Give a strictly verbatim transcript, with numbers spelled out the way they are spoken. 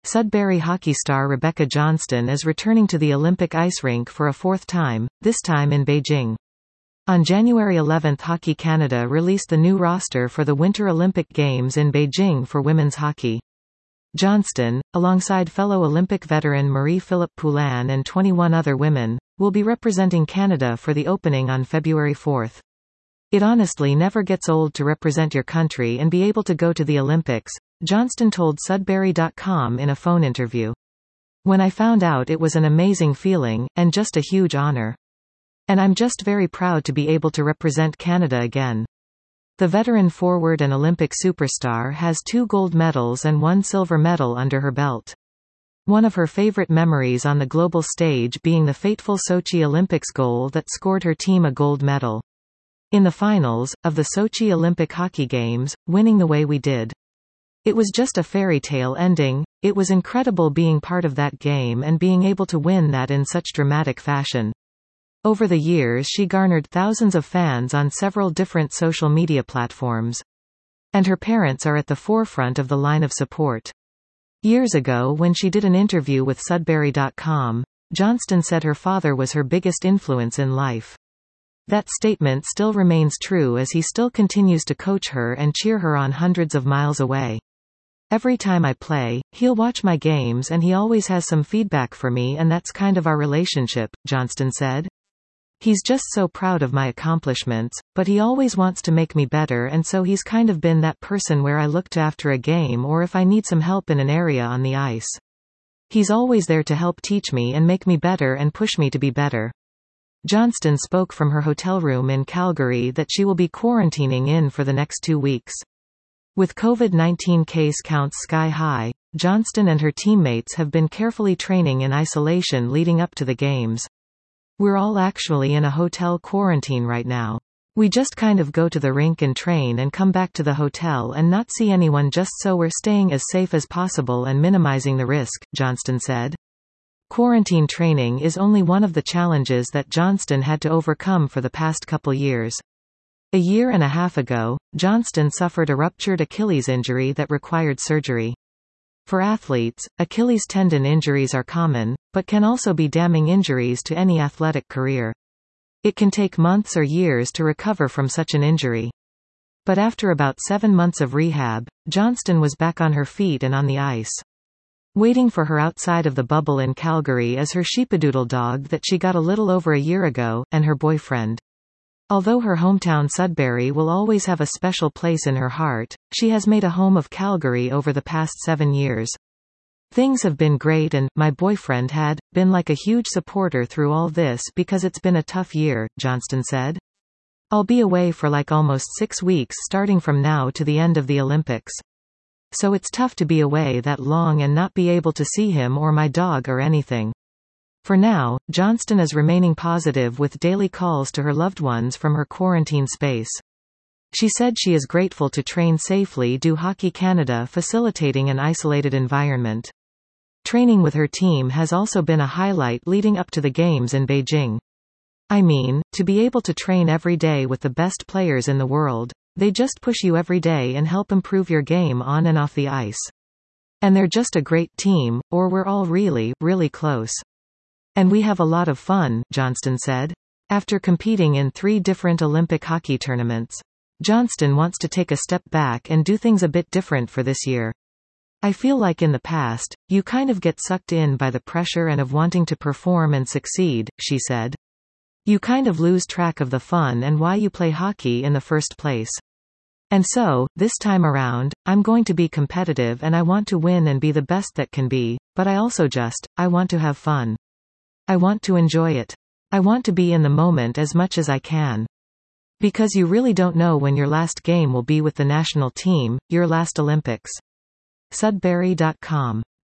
Sudbury hockey star Rebecca Johnston is returning to the Olympic ice rink for a fourth time, this time in Beijing. On January eleventh, Hockey Canada released the new roster for the Winter Olympic Games in Beijing for women's hockey. Johnston, alongside fellow Olympic veteran Marie-Philip Poulin and twenty-one other women, will be representing Canada for the opening on February fourth. "It honestly never gets old to represent your country and be able to go to the Olympics," Johnston told Sudbury dot com in a phone interview. "When I found out, it was an amazing feeling, and just a huge honor. And I'm just very proud to be able to represent Canada again." The veteran forward and Olympic superstar has two gold medals and one silver medal under her belt. One of her favorite memories on the global stage being the fateful Sochi Olympics goal that scored her team a gold medal in the finals of the Sochi Olympic Hockey Games, winning the way we did. "It was just a fairy tale ending. It was incredible being part of that game and being able to win that in such dramatic fashion." Over the years, she garnered thousands of fans on several different social media platforms. And her parents are at the forefront of the line of support. Years ago, when she did an interview with Sudbury dot com, Johnston said her father was her biggest influence in life. That statement still remains true as he still continues to coach her and cheer her on hundreds of miles away. "Every time I play, he'll watch my games and he always has some feedback for me, and that's kind of our relationship," Johnston said. "He's just so proud of my accomplishments, but he always wants to make me better, and so he's kind of been that person where I look to after a game or if I need some help in an area on the ice. He's always there to help teach me and make me better and push me to be better." Johnston spoke from her hotel room in Calgary that she will be quarantining in for the next two weeks. With COVID nineteen case counts sky high, Johnston and her teammates have been carefully training in isolation leading up to the games. "We're all actually in a hotel quarantine right now. We just kind of go to the rink and train and come back to the hotel and not see anyone just so we're staying as safe as possible and minimizing the risk," Johnston said. Quarantine training is only one of the challenges that Johnston had to overcome for the past couple years. A year and a half ago, Johnston suffered a ruptured Achilles injury that required surgery. For athletes, Achilles tendon injuries are common, but can also be damning injuries to any athletic career. It can take months or years to recover from such an injury. But after about seven months of rehab, Johnston was back on her feet and on the ice. Waiting for her outside of the bubble in Calgary is her sheepadoodle dog that she got a little over a year ago, and her boyfriend. Although her hometown Sudbury will always have a special place in her heart, she has made a home of Calgary over the past seven years. "Things have been great and, my boyfriend had, been like a huge supporter through all this because it's been a tough year," Johnston said. "I'll be away for like almost six weeks starting from now to the end of the Olympics. So it's tough to be away that long and not be able to see him or my dog or anything." For now, Johnston is remaining positive with daily calls to her loved ones from her quarantine space. She said she is grateful to train safely due Hockey Canada facilitating an isolated environment. Training with her team has also been a highlight leading up to the games in Beijing. "I mean, to be able to train every day with the best players in the world. They just push you every day and help improve your game on and off the ice. And they're just a great team, or we're all really, really close. And we have a lot of fun," Johnston said. After competing in three different Olympic hockey tournaments, Johnston wants to take a step back and do things a bit different for this year. "I feel like in the past, you kind of get sucked in by the pressure and of wanting to perform and succeed," she said. "You kind of lose track of the fun and why you play hockey in the first place. And so, this time around, I'm going to be competitive and I want to win and be the best that can be, but I also just, I want to have fun. I want to enjoy it. I want to be in the moment as much as I can. Because you really don't know when your last game will be with the national team, your last Olympics." Sudbury dot com